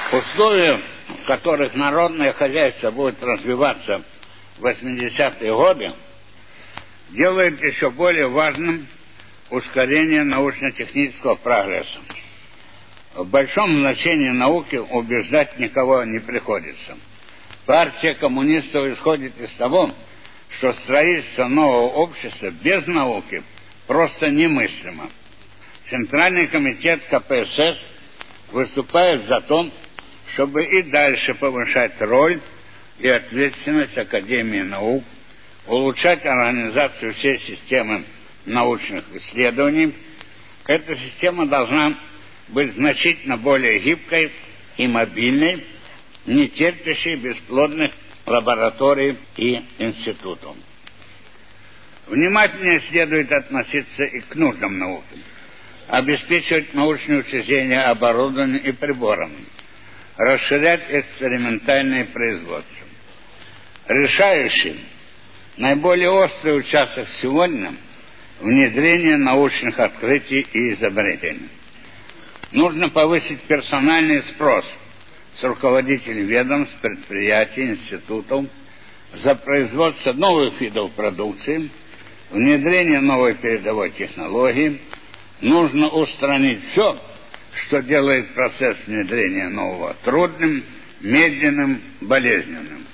Условия, в которых народное хозяйство будет развиваться в 80-е годы, делает еще более важным ускорение научно-технического прогресса. В большом значении науки убеждать никого не приходится. Партия коммунистов исходит из того, что строительство нового общества без науки просто немыслимо. Центральный комитет КПСС выступает за то, чтобы и дальше повышать роль и ответственность Академии наук, улучшать организацию всей системы научных исследований. Эта система должна быть значительно более гибкой и мобильной, не терпящей бесплодных лабораторий и институтов. Внимательнее следует относиться и к нуждам науки, обеспечивать научные учреждения оборудованием и приборами, расширять экспериментальное производство. Решающим, наиболее острый участок сегодня – внедрение научных открытий и изобретений. Нужно повысить персональный спрос с руководителей ведомств, предприятий, институтов за производство новых видов продукции, внедрение новой передовой технологии. Нужно устранить все, что делает процесс внедрения нового трудным, медленным, болезненным.